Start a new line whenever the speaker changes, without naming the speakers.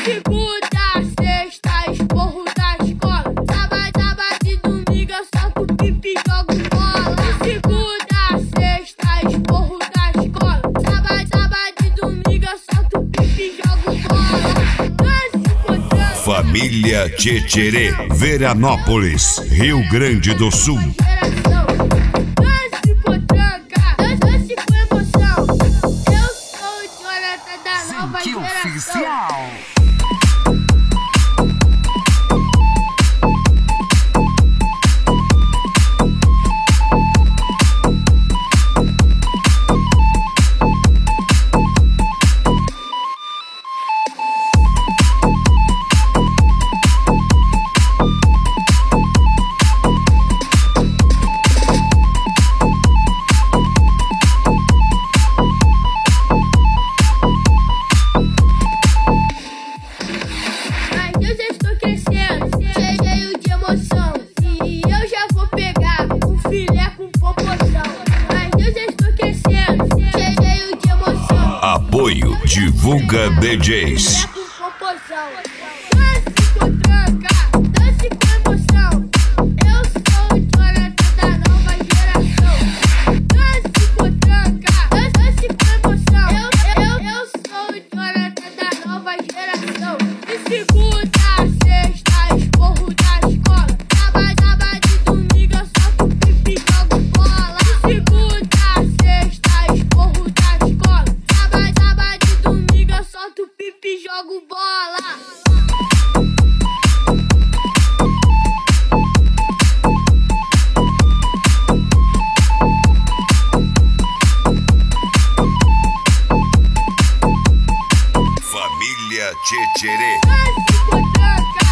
Segunda, sexta, esporro da escola. Sábado e domingo eu solto pipi e jogo bola. Segunda, sexta, esporro da escola. Sábado e domingo eu solto pipi e jogo bola.
Família Tchetcherê, Veranópolis, Rio Grande do Sul.
Dance com emoção. Eu sou o Jonathan da nova geração.
Oficial.
Apoio Divulga DJs.
Dance com tranca, dance com emoção. Eu sou o Jonathan da nova geração. Dance com tranca, dance com emoção. Eu sou o Jonathan da nova geração. De segunda, sexta, esporro da escola. Sábado e domingo eu solto pipi e jogo bola. De segunda, sexta, esporro da escola. Sábado e domingo eu solto pipi e jogo bola.
Família Tchetcherê.
Dance com tranca.